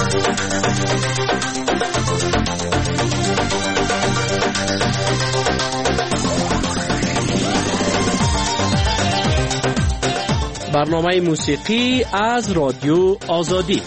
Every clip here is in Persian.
برنامه موسیقی از رادیو آزادی.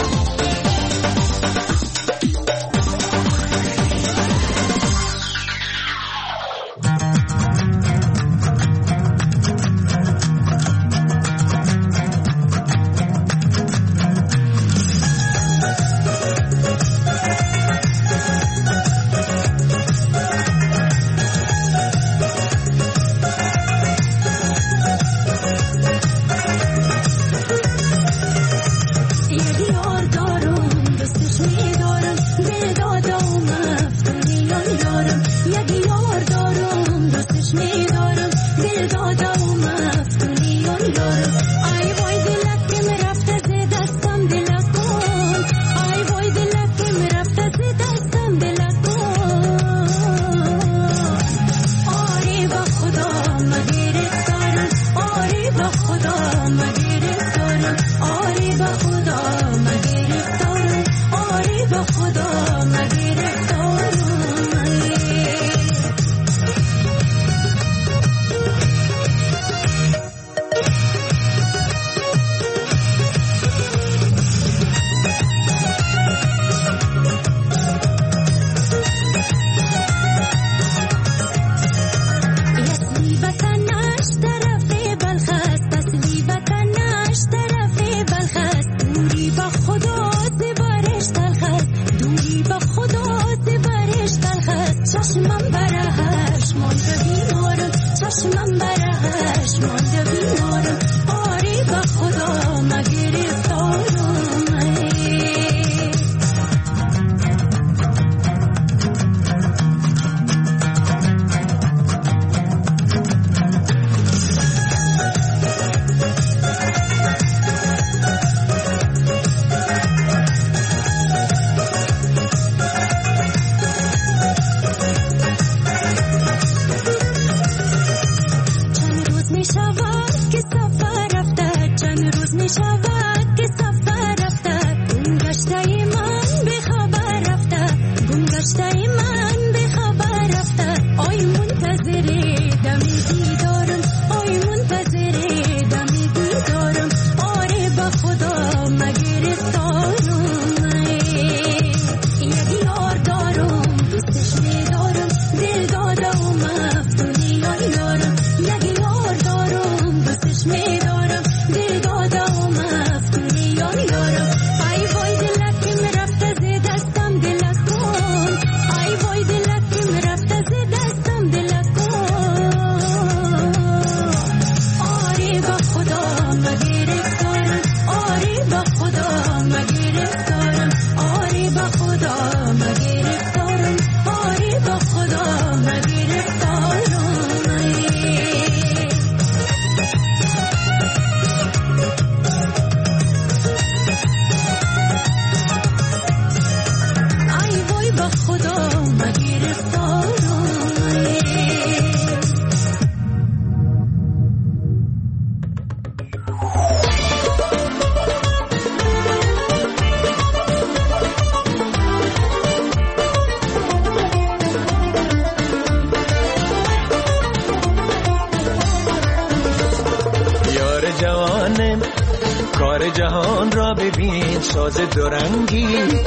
کار جهان را ببین، ساز دورنگی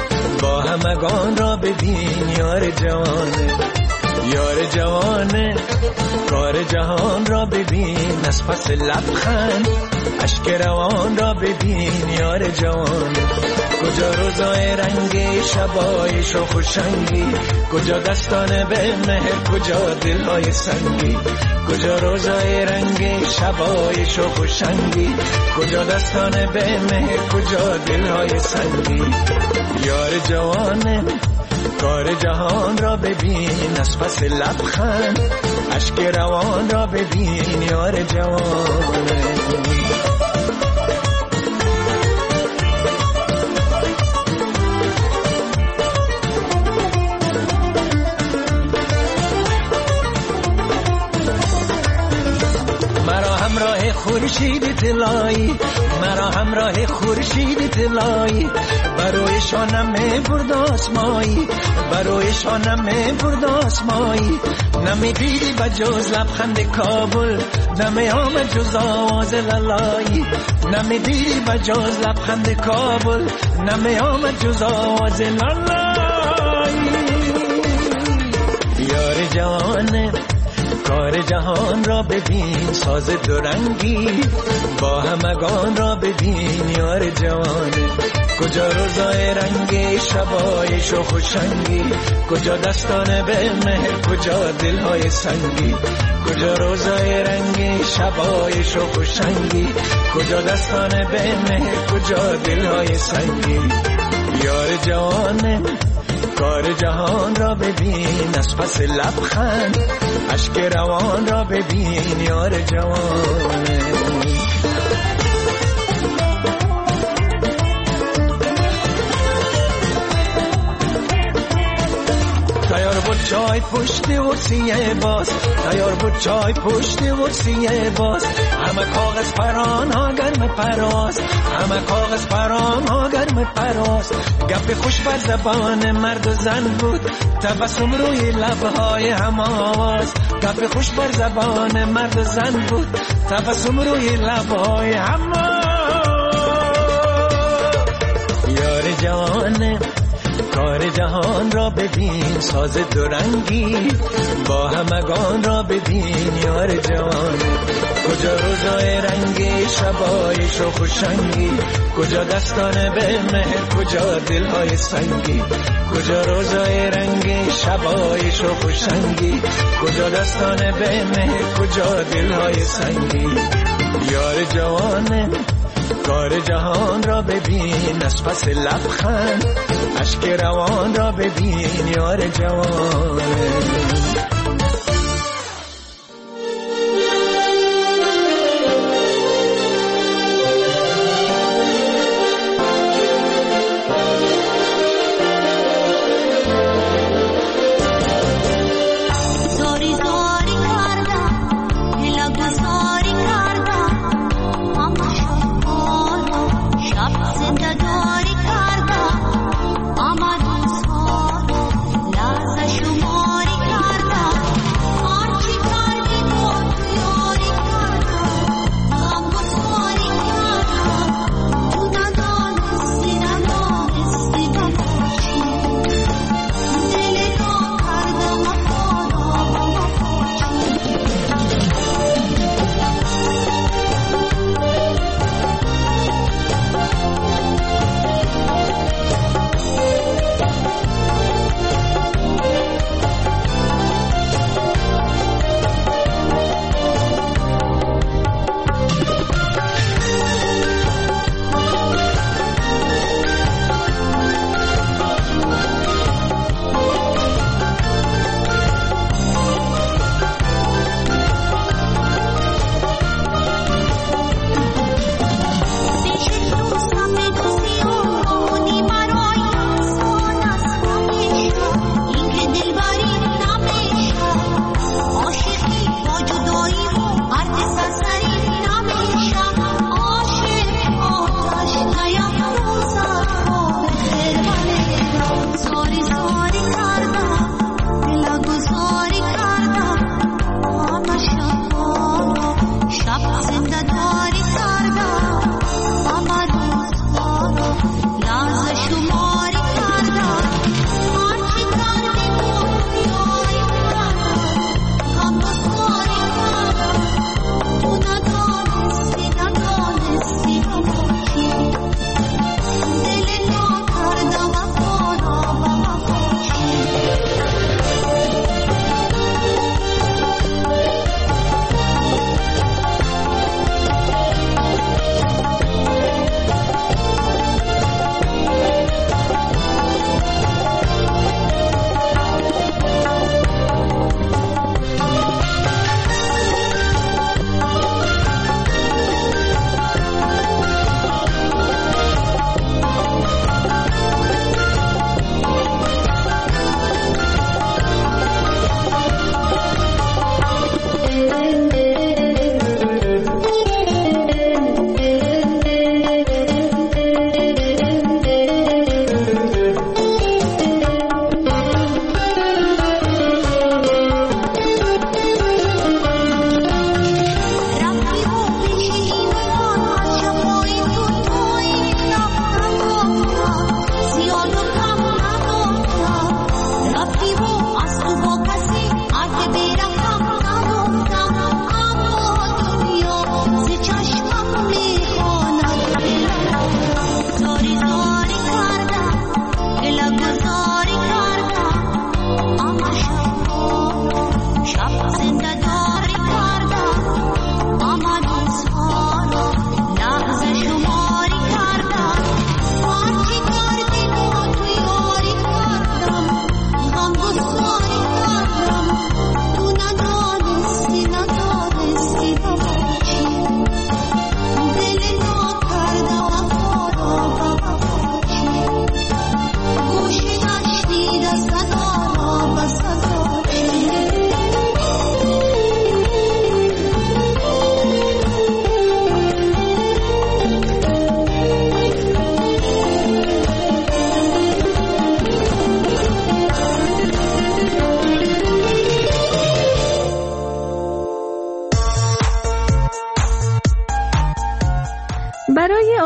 با همگان را ببین. یار جوانه، یار جوانه، کار جهان را ببین. از پس لبخند اشک روان را ببین. یار جوانه، کجا روزای رنگی، شبای شوخ و شنگی، کجا دستان به مهر، کجا دلهای سنگی. کجا روزای رنگی، شبای شوخ و شنگی، کجا دستان به مهر، کجا دلهای سنگی. یار جوانه، کار جهان را ببین. از پس لبخند اشک روان را ببین. یار جوانه، خورشید طلایی، مرا همراه خورشید طلایی، برای شانم برد آسمایی، برای شانم برد آسمایی. نمیدیدی بجز لبخند کابل، نمی آمد جز آواز لالایی. نمیدیدی بجز لبخند کابل، نمی آمد جز آواز لالایی. یار جوانه کار جهان را ببین، ساز دورنگی با همگان را ببین. یار جوانه کجا روزای رنگی، شبای شوخ و شنگی، کجا دستان به مهر، کجا دلهای سنگی. کجا روزای رنگی، شبای شوخ و شنگی، کجا دستان به مهر، کجا دلهای سنگی. یار جوانه کار جهان را ببین، از پس لبخند اشک روان را ببین. یار جوانه تیار بود چای پشت ورسیه باز، تیار بود چای پشت ورسیه باز. همه کاغذ پران ها گرم پراز، همه کاغذ پران ها گرم پراز. گپ خوش بر زبان مرد و زن بود، تبسم روی لبهای هم آواز. گپ خوش بر زبان مرد و زن بود، تبسم روی لبهای هم آواز. یار جوانه کار جهان را ببین، ساز دورنگی با همگان را ببین. یار جوانه کجا روزای رنگی، شبای شوخ و شنگی، کجا دستان به مهر، کجا دلهای سنگی. کجا روزای رنگی، شبای شوخ و شنگی، کجا دستان به مهر، کجا دلهای سنگی. یار جوانه کار جهان را ببین، از پس لبخند اشک روان را ببین. یار جوانه آمد سال لحظه شماری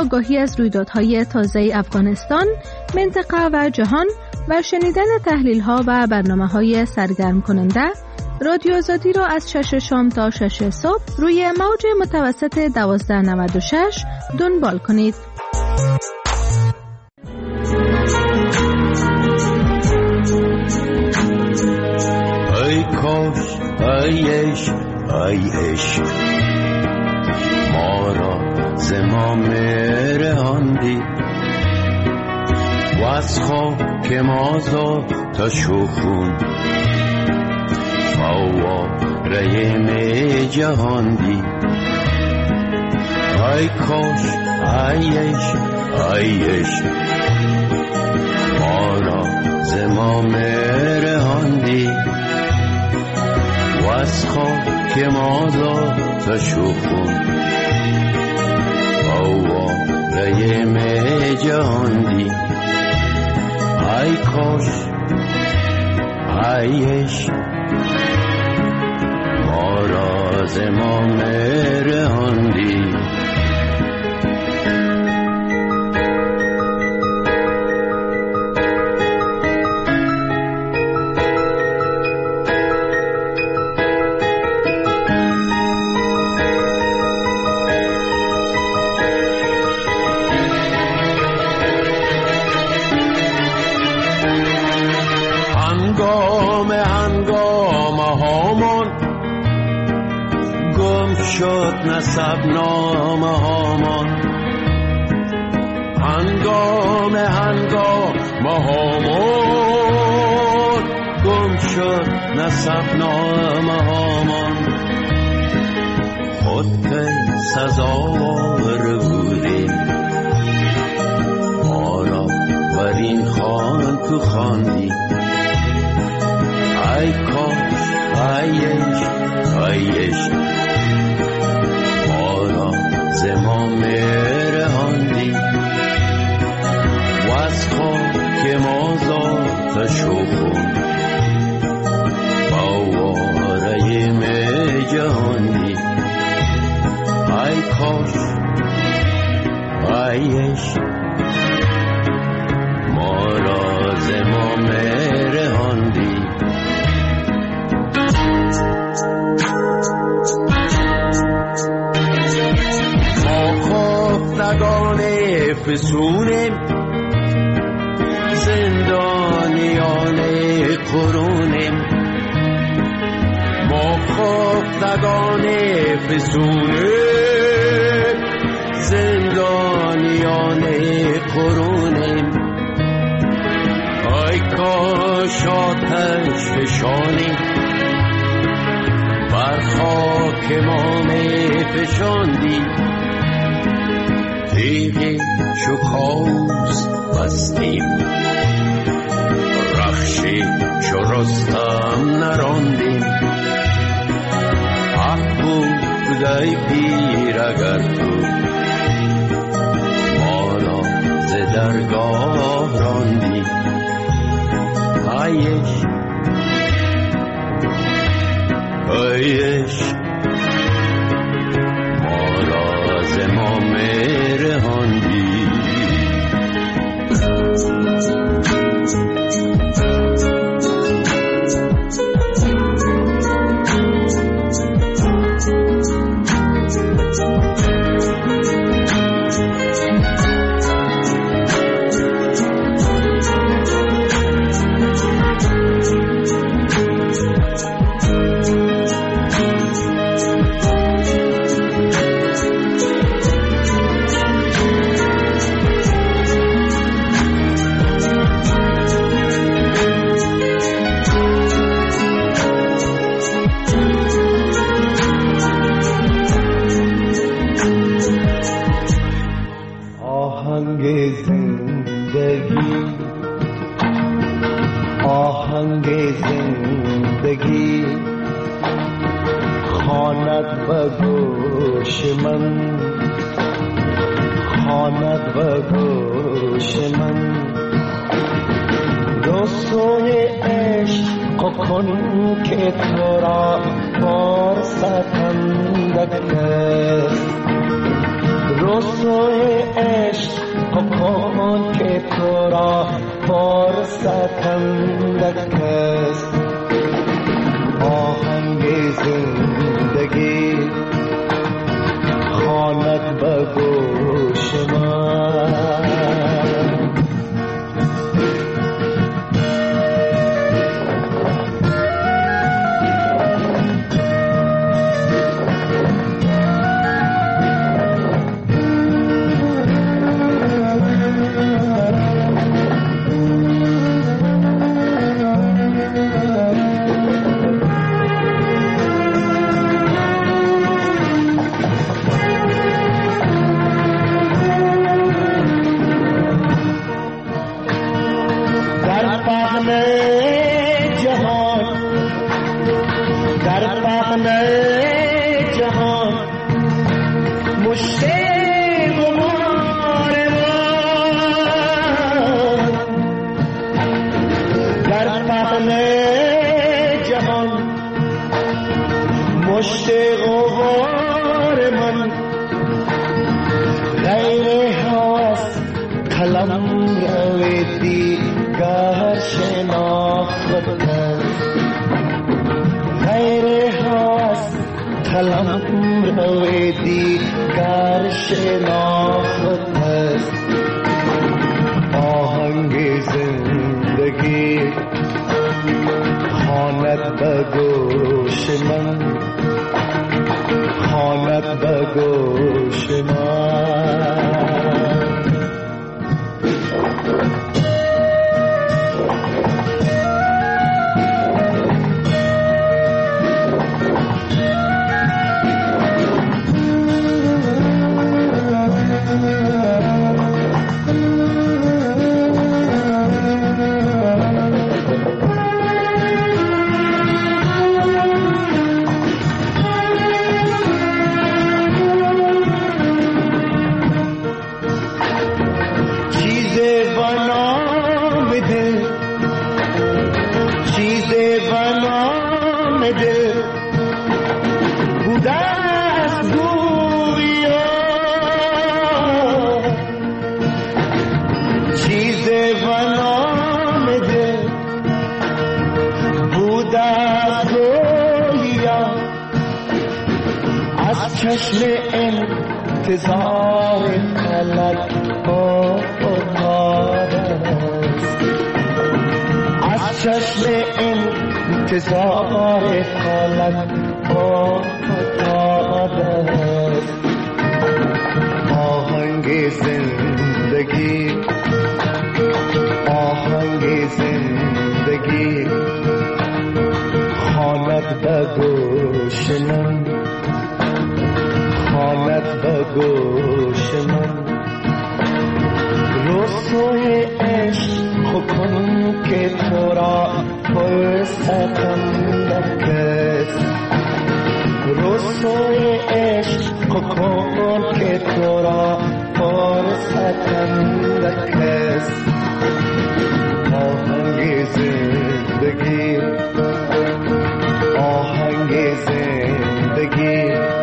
آگاهی از رویدادهای تازه افغانستان، منطقه و جهان و شنیدن تحلیل‌ها و برنامه‌های سرگرم کننده، رادیو آزادی را از 6 شام تا 6 صبح روی موج متوسط 1296 دنبال کنید. ای کاش، ای عشق، ای عشق، ما را ز ما مرهاندی و از خاک ما تا شخون فواره می جهاندی. ای کاش، ای عشق، ای عشق، ما را ز ما مرهاندی و از خاک ما تا شخون فواره می جهاندی. ای کاش، ای عشق، ما را ز ما مرهاندی. نسب نامه هامان، هنگامه هامان گم شد نسب نامه هامان. خود سزاوار بودیم ما را بر این خوان تو خواندی. ای کاش، ای عشق، ای عشق، ز ما مرهاندی و از خاک ما تا شخون فواره می جهاندی. ای کاش، ای عشق، ما را ز ما مرهاندی. خفتگان فسونیم، زندانیان قرونیم. ما خفتگان فسونیم، زندانیان قرونیم. ای کاش آتش فشانی بر خاک ما می فشاندی. تیغی چو کاوس بستیم، رخشی چو رستم نراندیم. حق بود ای پیر اگر تو ما را ز درگاه راندی. ای عشق، ای عشق، ما را ز ما مرهاندی. رسوی عشق کن که تو را فرصتندک است آهنگ زندگی خواند به گوش من چشم انتظار فلک افتاده است از چشم انتظار فلک افتاده است آهنگ زندگی آهنگ زندگی خواند به گوش من به گوش من رسوی عشق کن که تو را فرصتندک است رسوی عشق کن که تو را فرصتندک است آهنگ زندگی آهنگ زندگی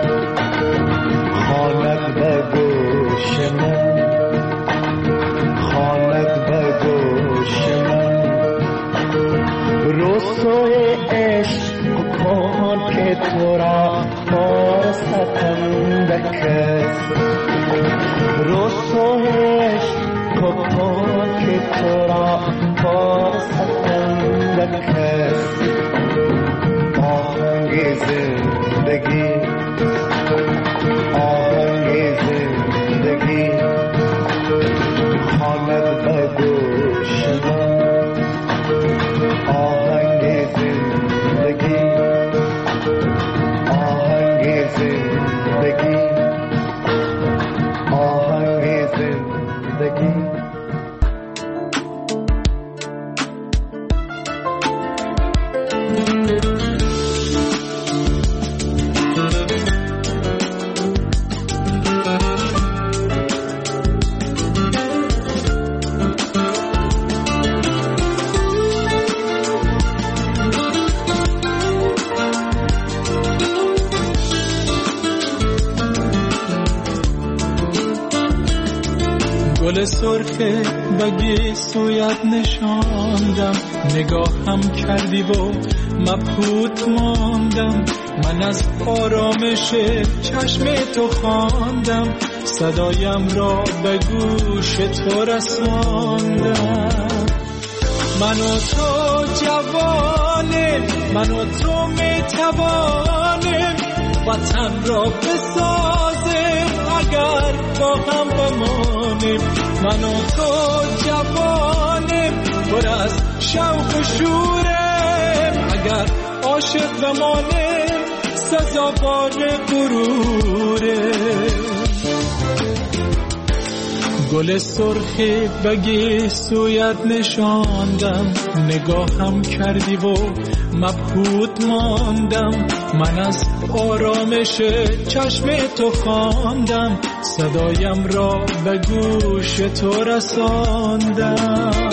خواند به گوش من خواند به گوش من رسوی عشق کن که تو را فرصتندک است رسوی عشق کن که تو را فرصتندک است آهنگ زندگی آهنگ زندگی خواند به گوش من آهنگ زندگی آهنگ زندگی آهنگ زندگی سرخه بگی سویت نشاندم، نگاهم کردی و مبهوت ماندم. من از آرامش چشم تو خواندم، صدایم را به گوش تو رساندم. من و تو جوانیم، من و تو میتوانیم وطن را بسازیم اگر با هم بمانیم. من و تو جوانیم پر از شوق و شوریم، اگر عاشق بمانیم سزاوار غروریم. گل سرخی بگی سویت نشاندم، نگاهم کردی و مبهوت ماندم. من از آرامش چشم تو خواندم، صدایم را به گوش تو رساندم.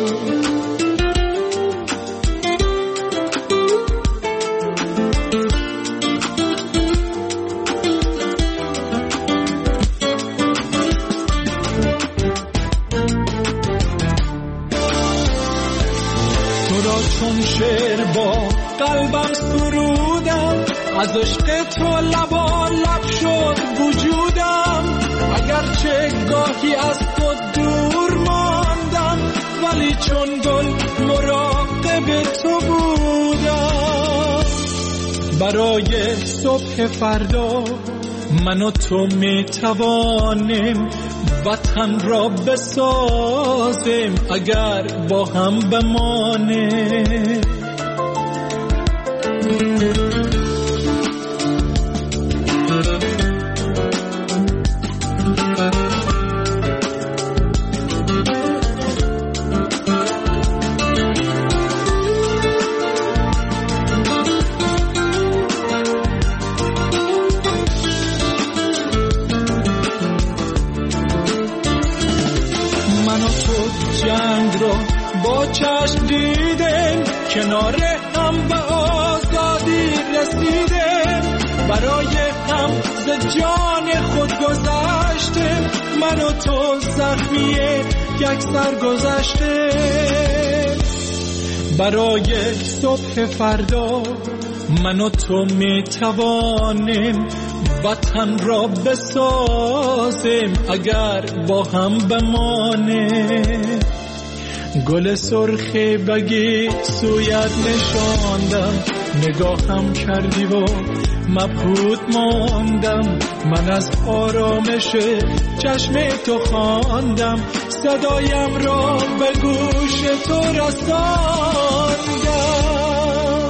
چون شعر با قلبم سرودم، از عشق تو لبالب شد وجودم. اگرچه گاهی از تو دور ماندم، ولی چون گل مراقب تو بودم. برای صبح فردا من و تو میتوانیم وطن را بسازیم اگر با هم بمانیم. جنگ رو با چشم دیدیم، کنار هم به آزادی رسیدیم. برای هم ز جان خود گذشتیم، من و تو زخمی یک سر گذشتیم. برای صبح فردا من و تو میتوانیم وطن را بسازیم اگر با هم بمانیم. گل سرخی بگی سویت نشاندم، نگاهم کردی و مبهوت ماندم. من از آرامش چشم تو خواندم، صدایم را به گوش تو رساندم.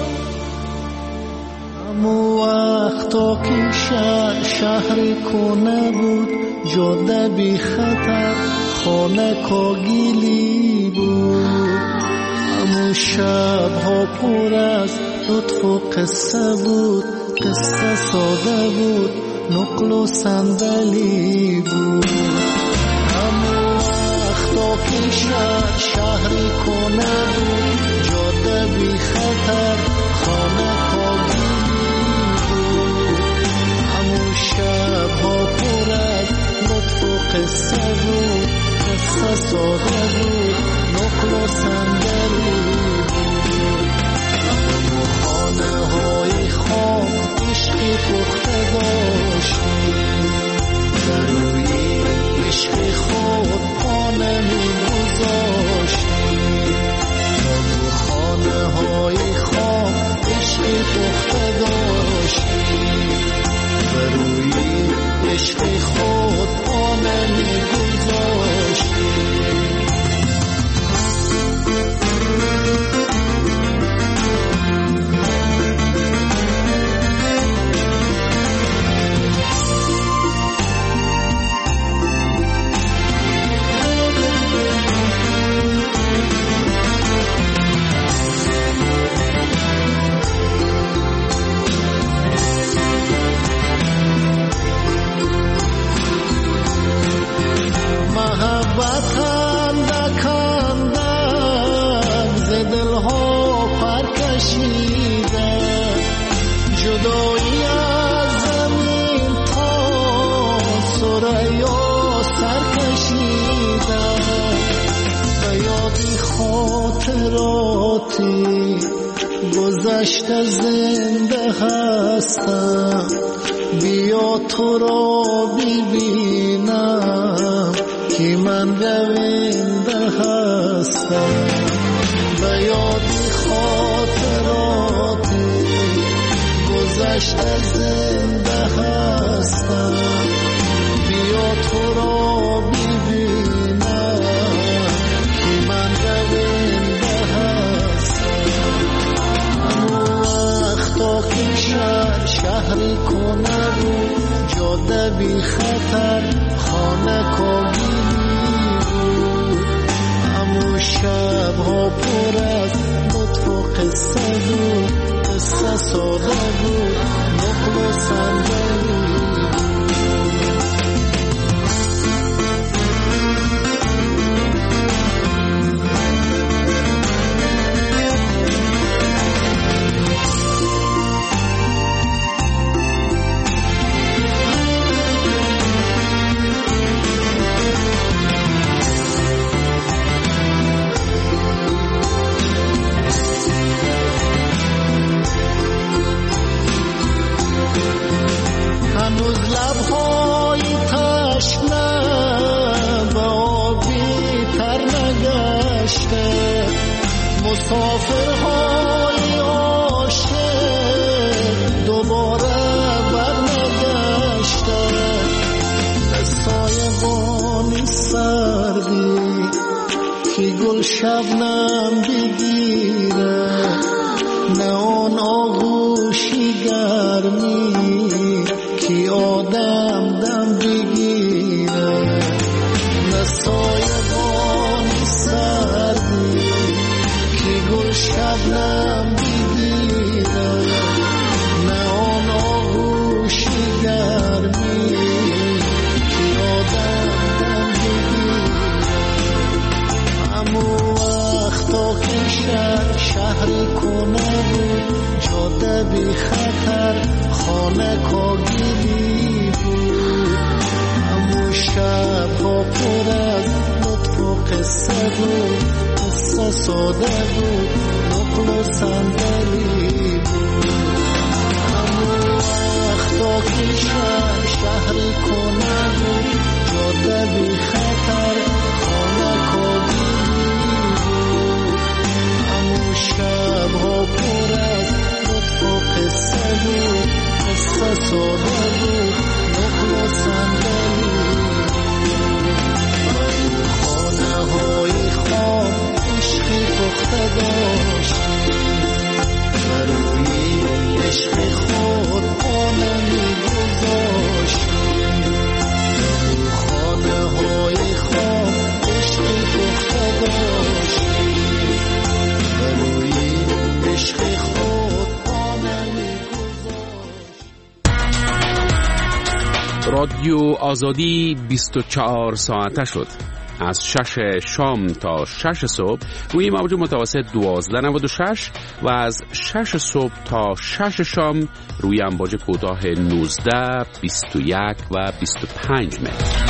همو وقتا که شهر کنه بود، جاده بی خطر خانه کاگیلی بود. همو شبها پر از لطف و قصه بود، قصه ساده بود نقل و صندلی بود. همو وقتا که شهر کنه بود، جاده بی خطر خانه شبها پر از لطف و قصه بود، قصه ساده بود نقل و صندلی بود. همو خانه های خواب عشقی پخته داشتیم، در روی عشق خود خانه می گذاشتیم. همو خانه های خواب عشقی پخته داشتیم، روی عشق خود پا نمی گذاشتیم. خاطراتی گذشته زنده هستم، بیا تو را ببینم که من رونده هستم. به یاد خاطراتی گذشته زنده هستم، بیا تو را ببینم که من رونده هستم. همون وقتا که شهری کنه رو جاده بی خطر خانه کاغیلی بود، همون شبها پر از لطف و قصه بود، قصه ساده بود نقل و صندلی. هنوز لبهای تشنه به آبی تر نگشته، مسافرهای عاشق دوباره برنگشته. به سایبانی سردی که گل شبنم بگیره، نه آن آغوشی گرمی که آدم دم بگیره، نه سایبانی سردی که گل شبنم بگیره، نه آن آغوشی گرمی که آدم دم بگیره. همون وقتا که شهری کنه بود جاده بی خطر خانه کاغیلی بود، همون شبها پر از لطف و قصه بود، قصه ساده بود نقل و صندلی بود. همون وقتا که شهری کنه بود جاده بی خطر خانه کاغیلی بود، همون شبها پر از لطف و قصه بود، قصه ساده بود نقل و صندلی. خانه های خام عشقی پخته داشتی، بروی عشق خود آنه می گذاشتی. خانه های خام عشقی پخته داشتی، بروی عشق خود آنه می گذاشتی. رادیو آزادی 24 ساعته شد. از 6 شام تا 6 صبح روی موج متوسط 1296 و از 6 صبح تا 6 شام روی امواج کوتاه 19، 21 و 25 متر.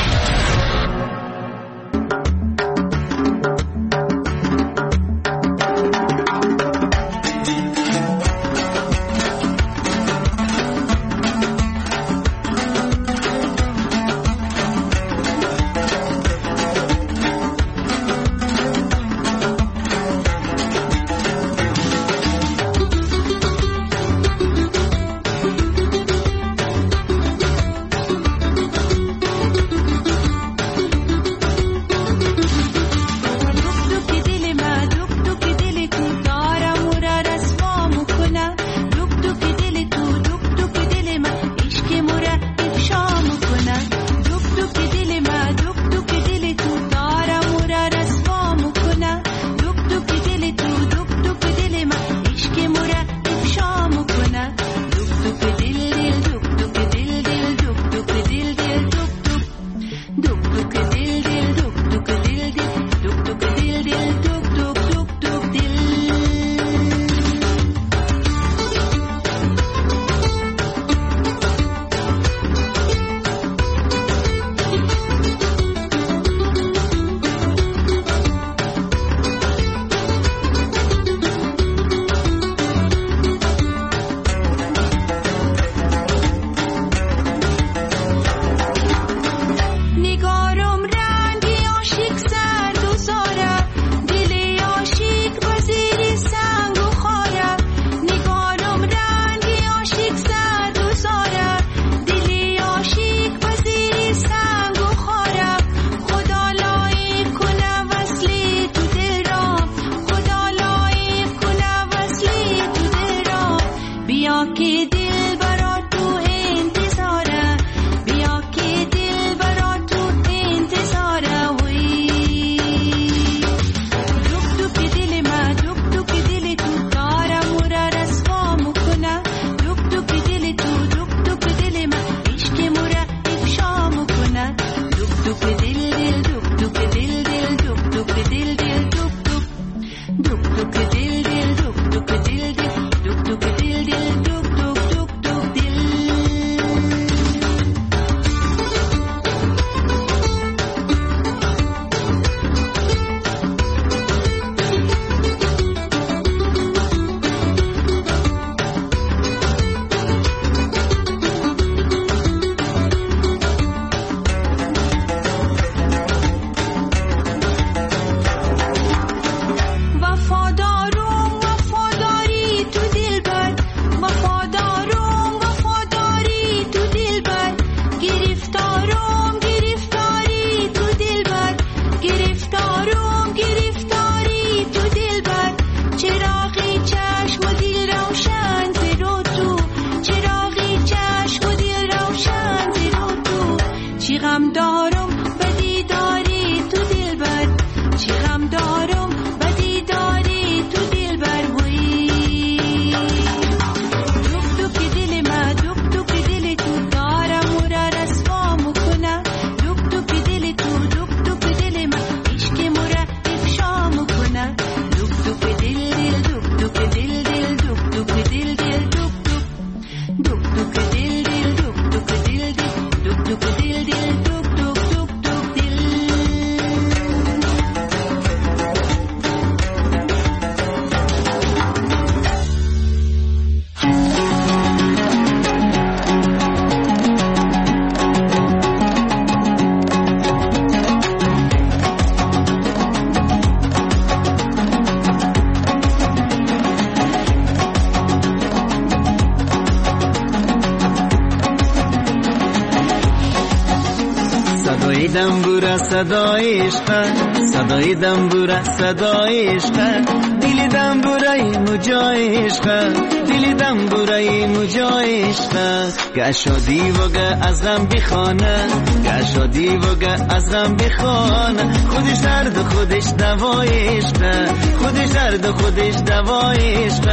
دنبوره صدای عشق، صدای دنبوره صدای عشق، دل دنبوره مجای عشق، دل دنبوره مجای عشق، گشادی وگه از غم بخانه، گشادی وگه از غم بخانه، خودش درد خودش دوای عشق، خودش درد خودش دوای عشق،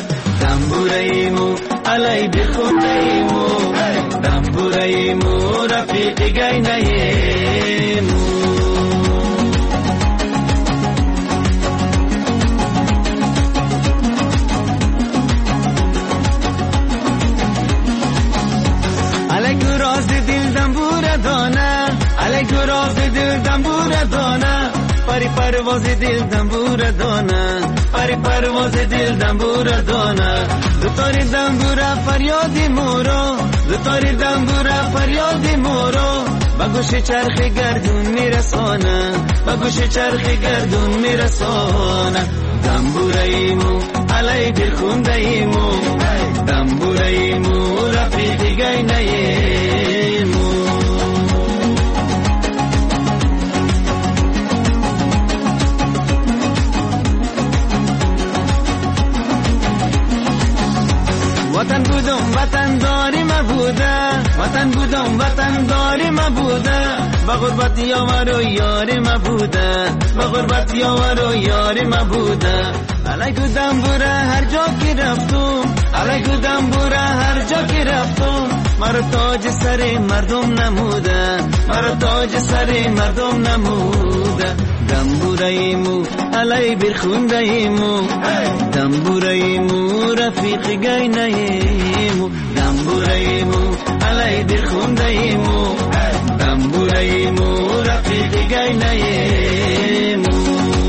دنبوره مو علی بخونه مو، دنبوره مو رفیق گینه مو. علی راز دل دنبوره دانه، علی راز دل دنبوره دانه، پری پرواز دل دنبوره دانه، پری پرواز دل دنبوره دانه، دوتاری دنبوره فریادی مورو، دوتاری دنبوره فریادی مورو، با گوش چرخ گردون میرسانه، با گوش چرخ گردون میرسانه، دنبوره ایمو علی دل خونده ایمو، دنبوره ایمو رفیق گینه ایمو. وطن بودم وطن داری ما بوده، وطن بودم وطن داری ما بوده، با غربت یار و یاری ما بوده، با غربت یار و یاری ما بوده، علیکو دنبوره هر جا که رفتم، علیکو دنبوره هر جا که رفتم، مرا تاج سر مردم نموده، مرا تاج سر مردم نموده، دنبوره ایمو علی برخونده ایمو، دنبوره ایمو رفیق گینه ایمو، دنبوره ایمو علی برخونده ایمو، دنبوره ایمو رفیق گینه ایمو.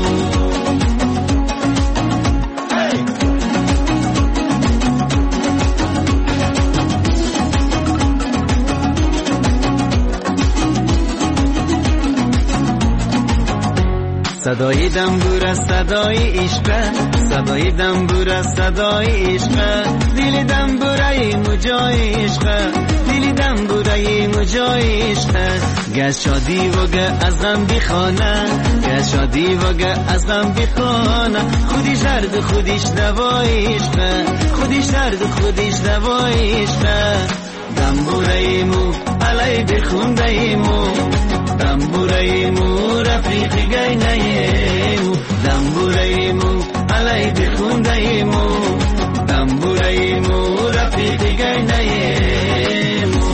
صدای دنبوره صدای عشق، صدای دنبوره صدای عشق، دل دنبوره مجای عشق، دل دنبوره مجایشته گه شادی و گه از غم بیخانه گه شادی و گه از غم بیخانه خودیش درد خودیش دوایشته خودیش درد خودیش دوایشته دنبوره مو علی بخونده مو دنبوره مو رفیقی گینه مو دنبوره مو علی بخونده مو دنبوره مو رفیقی گینه مو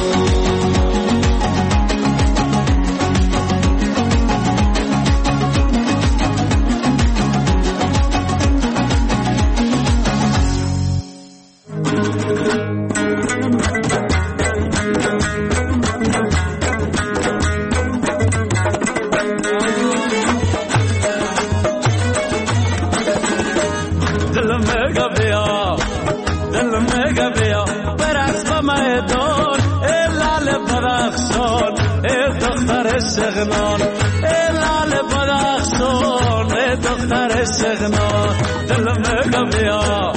سغنان لال بدخشان دختر سغنان دلم گبیا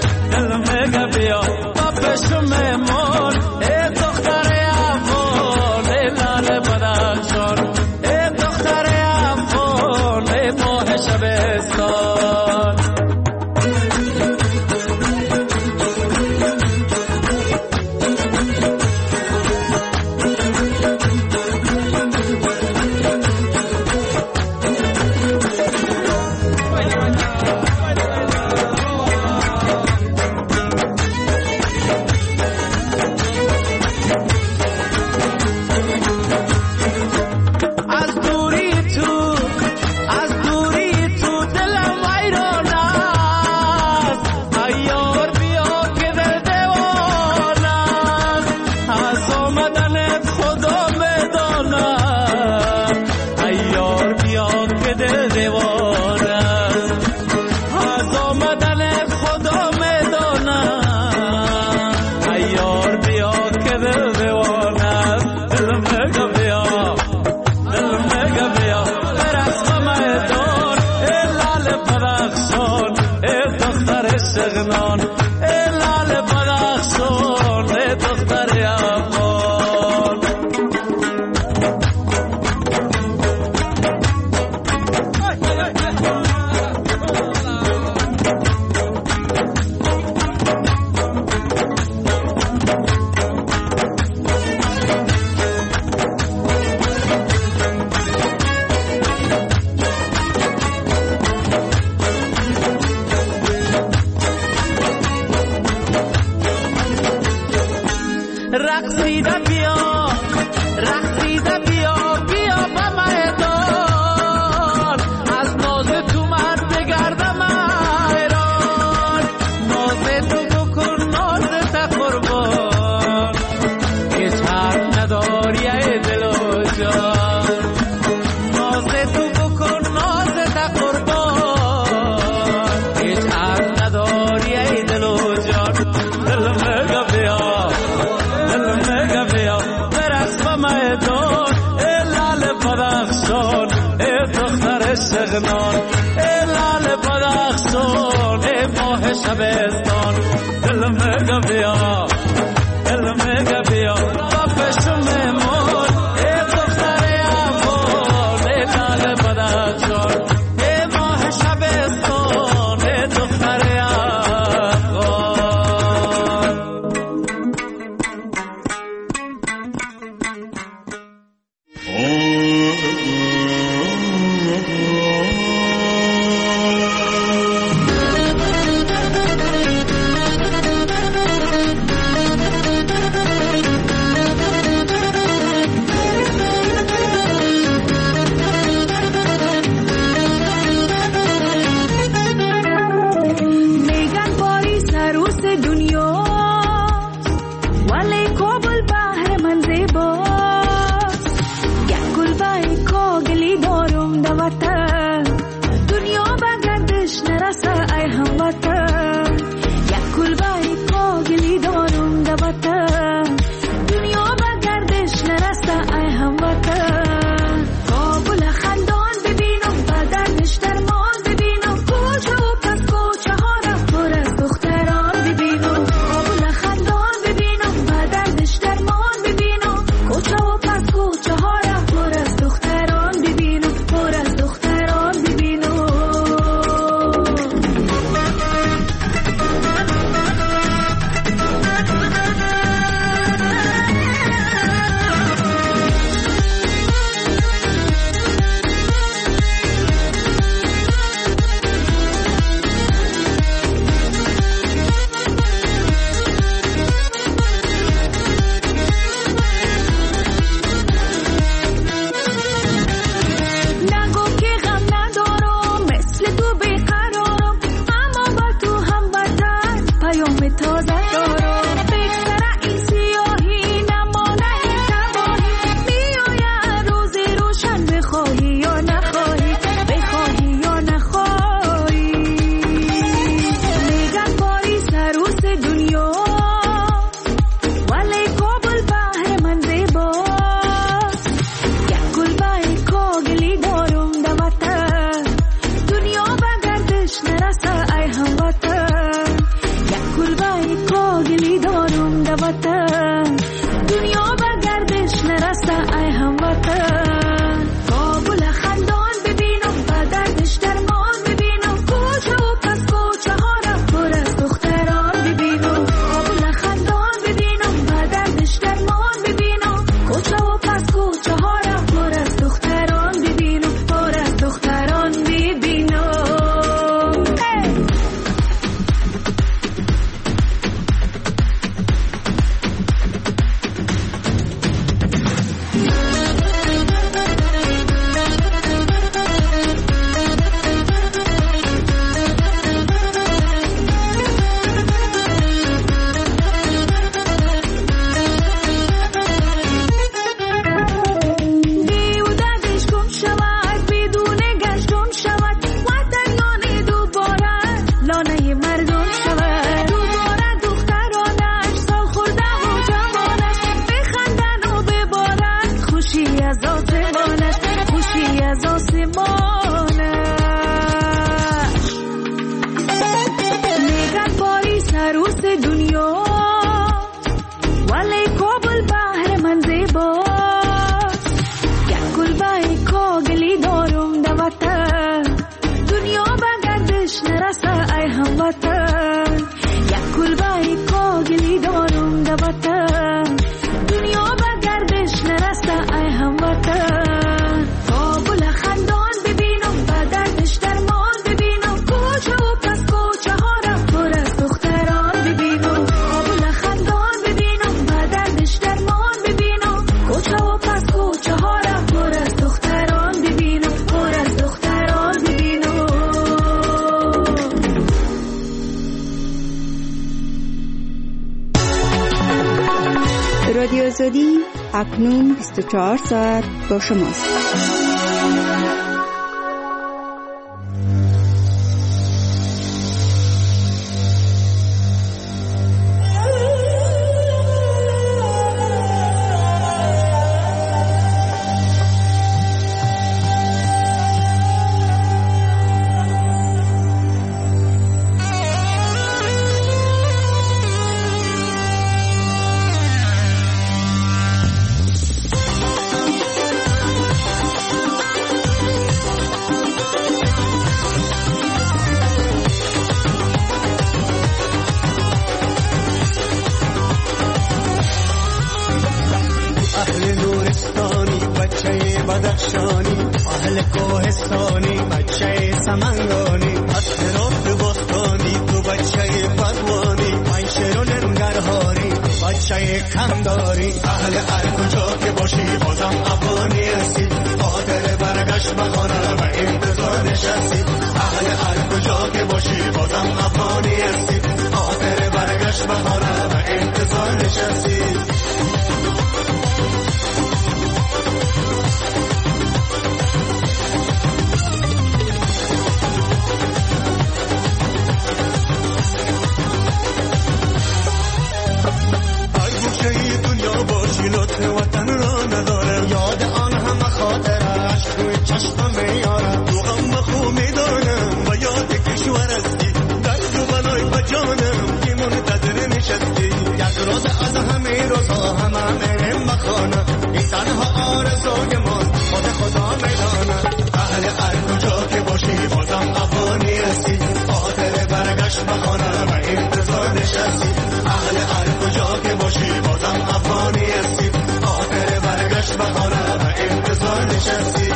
بابش میمون دختر افغان لال بدخشان دختر افغان ماه شبستان شبستان دلم گبیا بابش میمون دختر افغان لال بدخشان ماه شبستان دختر افغان رادیو آزادی اکنون 24 ساعت با شماست. اهل کوهستانی بچه سمنگانی اطراف بستانی تو بچه پروانی من شیر و لنگرهاری بچه کمداری اهل هر کجا که باشی بازم افغانی هستی خاطر برگشت به خانه و انتظار نشستی اهل هر کجا که باشی بازم افغانی هستی خاطر برگشت به خانه و انتظار نشستی لطف وطن را ندارم یاد آن همه خاطرش توی چشمم میارم تو غم خو میدانم و یاد کشور هستی درد و بلای بجانم که منتظر نشستی یک روز از همه روزها همه میرم بخانه این تنها آرزوی من خود خدا میدانم اهل هر کجا که باشی بازم افغانی هستی خاطر برگشت بخانه و انتظار نشستی اهل هر کجا که باشی بازم افغانی هستی خاطر برگشت بخانه و انتظار نشستی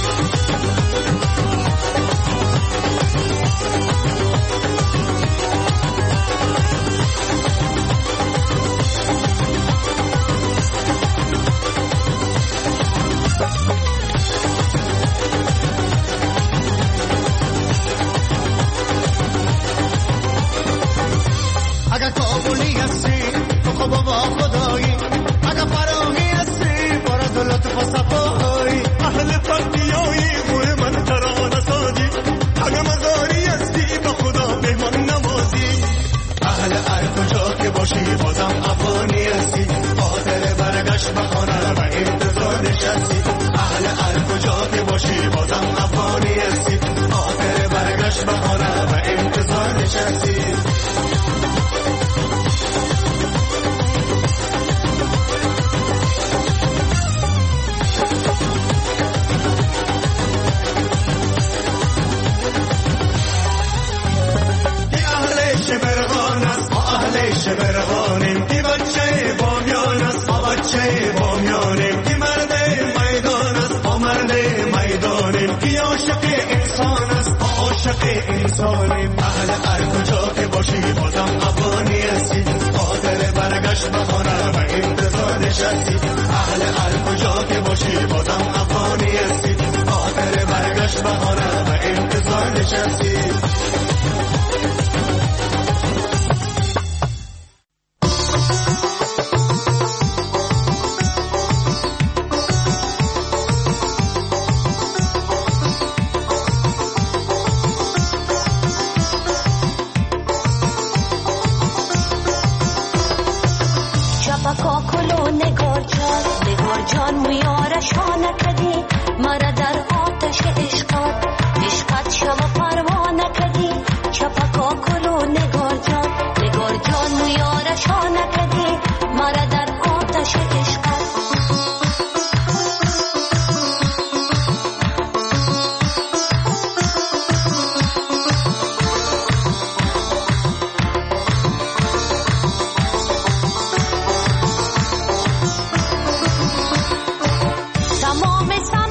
اگر کابلی هستی تو خب با خدایی اگر فراهی هستی برد لطف و صفایی اهل پرتیایی خوی من ترانه سازی اگر مزاری هستی با خدا مهمان نوازی اهل هر کجا که باشی بازم افغانی هستی خاطر برگشت به خانه و انتظار نشستی اهل هر کجا که باشی بازم افغانی هستی خاطر برگشت به خانه و انتظار نشستی شبرغانیم کی بچه بامیان است ما بچه بامیانیم کی مرد میدان است ما مرد میدانیم کی عاشق انسان است ما عاشق انسانیم اهل هر کجا که باشی بازم افغانی هستی خاطر برگشت به خانه و انتظار نشستی اهل هر کجا که باشی بازم افغانی هستی خاطر برگشت به خانه و انتظار نشستی تمام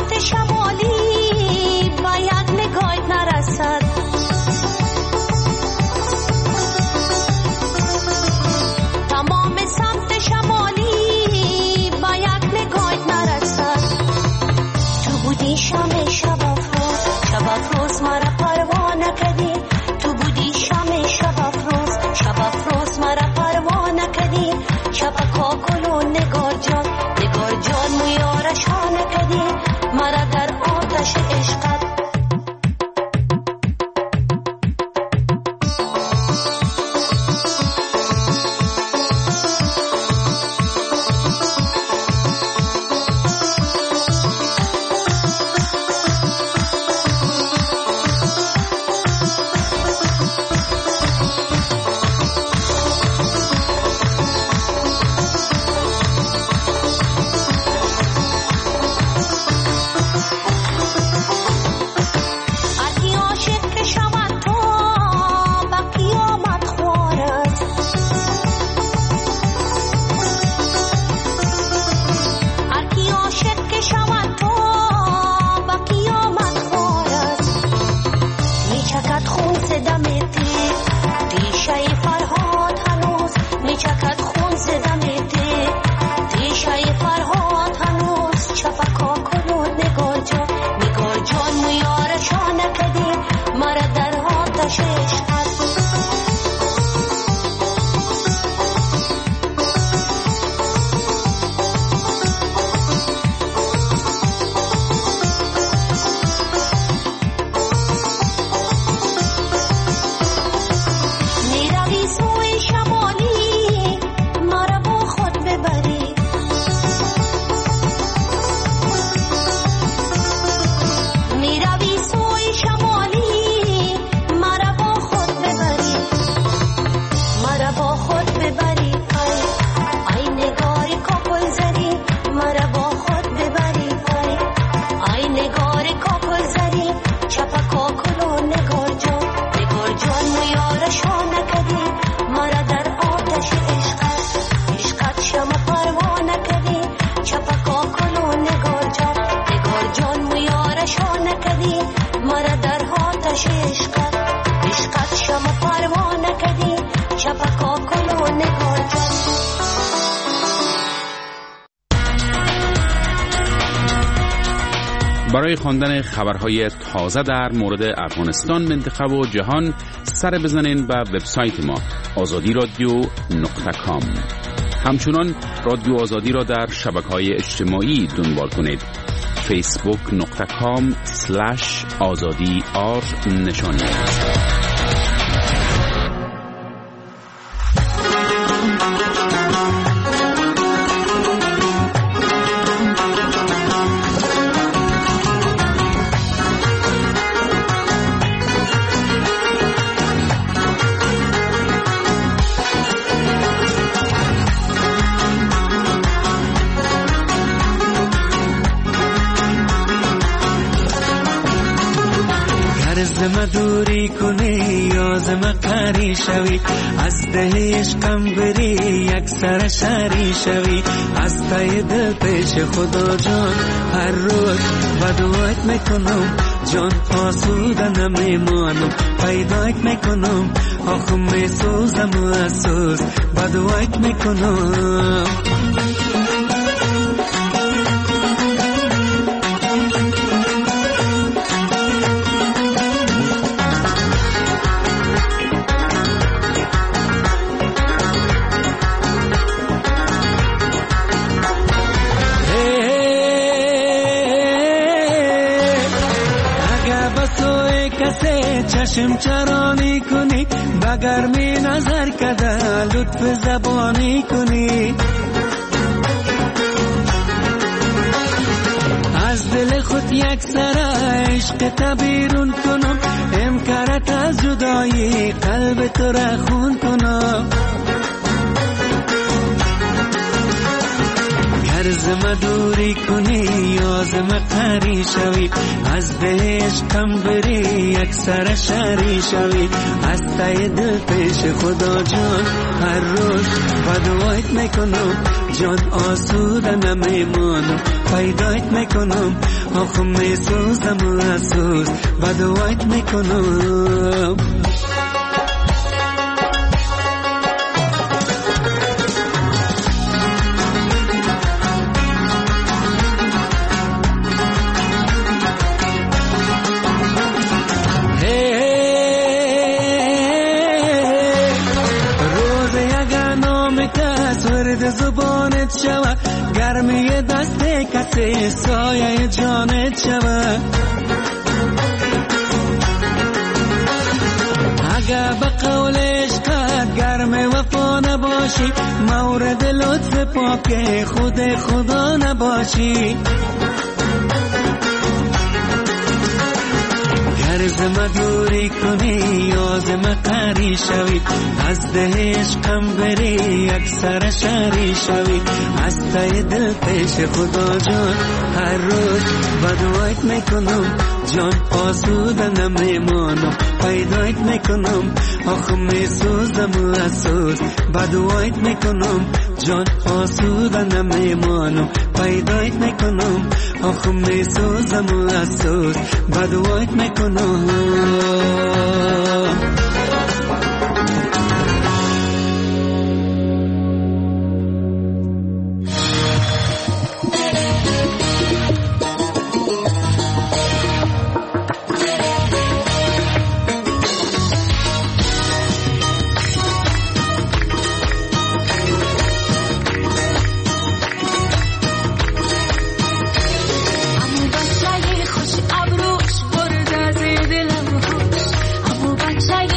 برای خواندن خبرهای تازه در مورد افغانستان، منطقه و جهان سر بزنین به وبسایت ما azadi.com. همچنان رادیو آزادی را در شبکه‌های اجتماعی دنبال کنید. facebook.com/azadi_r نشانی. زم دوری کنی یا زم قری شوی، از ده عشقم بری یک سر شری شوی، از تای دل پیش خدا جان هر روز بدوایت میکنم، جان آسوده نمیمانم، پیدایت میکنم، آخم میسوزم و اسوز بدوایت میکنم. چشم چرانی کنی، بگر می نظر کده لطف زبانی کنی، از دل خود یک سر عشق تبیرون کنم، امکارت از جدایی قلب تو را خون کنم. زم دوری کنی یا زم قری شوی، از ده عشقم بری یک سر شری شوی، از تای دل پیش خدا جان هر روز بدوایت میکنم، جان آسوده نمیمانم، پیدایت میکنم، آخم میسوزم و اسوز بدوایت میکنم. زبانت شوه، گرمی دست کسی سایه جانت شوه، اگه به قول عشقت گرم وفا نباشی، مورد لطف پاک خود خدا نباشی. زم دوری کنی یا زم قری شوی، از ده عشقم بری یک سر شری شوی، از تای دل پیش خدا جان هر روز بدوایت میکنم، جان آسوده نمیمانم، پیدایت میکنم، آخم میسوزم و اسوز بدوایت میکنم، جان آسوده نمیمانم، پیدایت میکنم، آخم میسوزم و اسوز بدوایت میکنم. بچه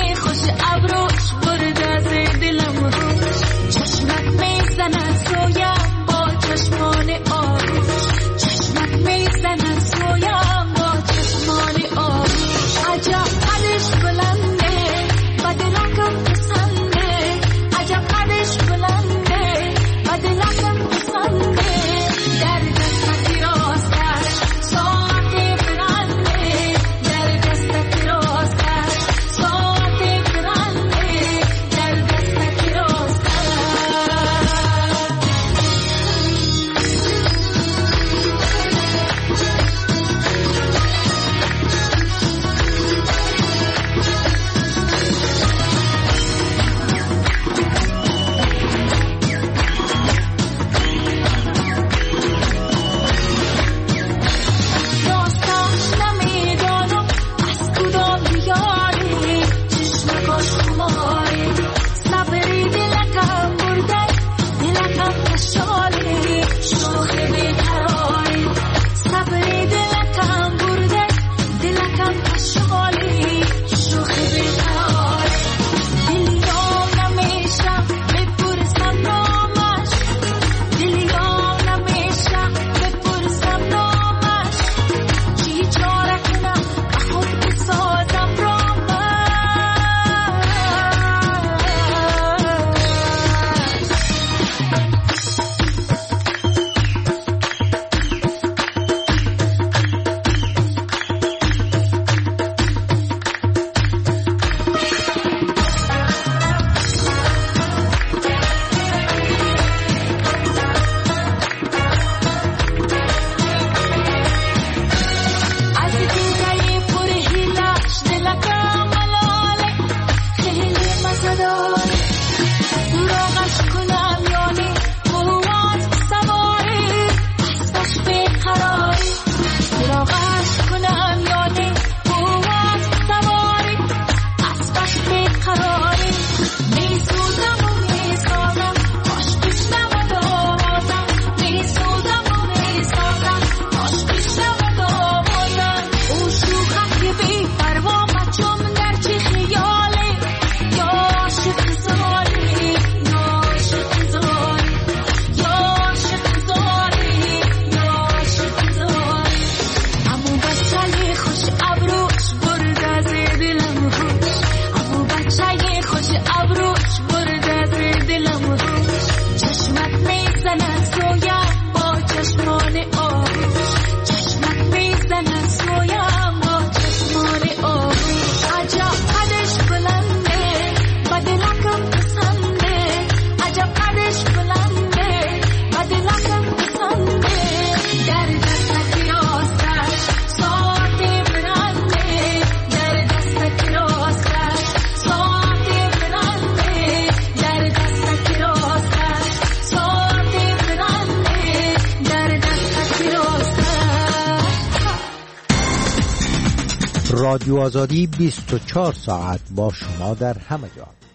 رادیو آزادی 24 ساعت با شما در همه جا.